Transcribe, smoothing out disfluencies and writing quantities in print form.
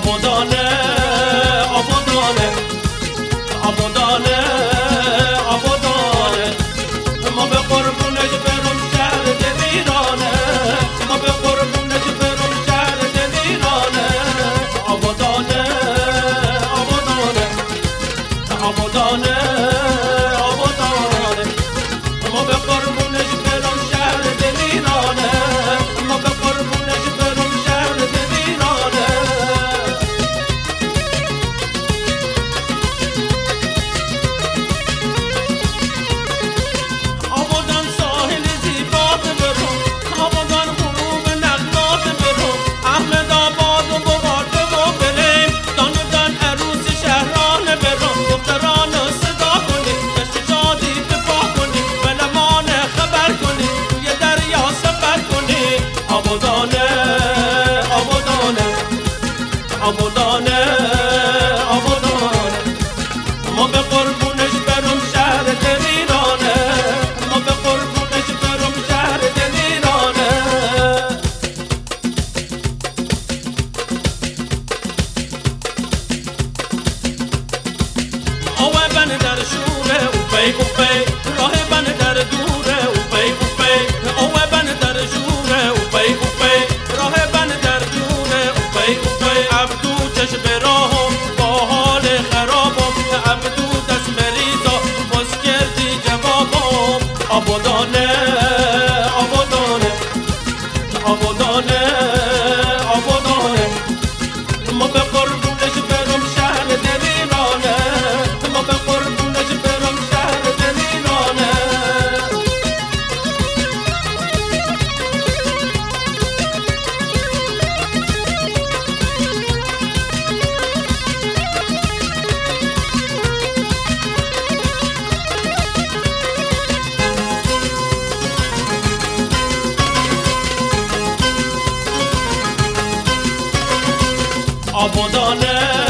آبادانه آبادانه آبادانه آبادانه ما به قربونش برم شهر دلیرانه ما به قربونش برم شهر دلیرانه آبادانه آبادانه آبادانه آبادانه ما به قربونش برم شهر دلیرانه ما به قربونش برم شهر دلیرانه آبادان ساحل زیبات برم آبادان غروب نقلات برم احمد آباد و بوارده و بریم دان و دان عروس شهرانه برم دختران صدا کنیم دشت شادی دفاع کنیم بلمان خبر کنیم توی دریا سفر کنیم آبادانه آبادانه آبادانه آبادانه ما به قربونش برم شهر دلیرانه ما به قربونش برم شهر دلیرانه اوه بن در شوره اوپی اوپی راه بن در دوره اوپی اوپی اوه بن در شوره اوپی اوپی راه بن در دوره اوپی اوپی عبدو چشم راهم با حال خرابم عبدو دست مریضا باز کردی جوابم آبادانه آبادانه آبادانه آبادانه ما به قربونش برم شهر دلیرانه ما به قربونش برم شهر دلیرانه آبادانه